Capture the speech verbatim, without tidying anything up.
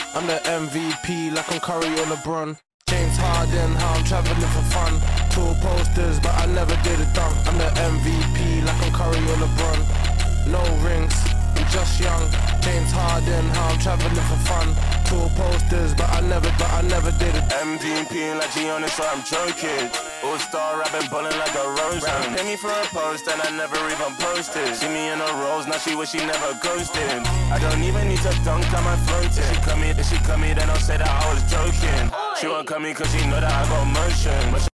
I'm the M V P like I'm Curry or LeBron. James Harden, how I'm traveling for fun. Tall posters, but I never did a dunk. I'm the M V P like I'm Curry or LeBron. No rings, I'm just young. James Harden, how I'm traveling for fun. Tall posters, but I never, but I never did it. M V P like Giannis, so I'm joking. All-star rapping, ballin' like a rose. Pay me for a post and I never even posted. See me in a rose, now she wish she never ghosted. I don't even need to dunk, I'm floating. If she come here, if she come here, then I'll say that I was joking. She won't come here cause she know that I got motion.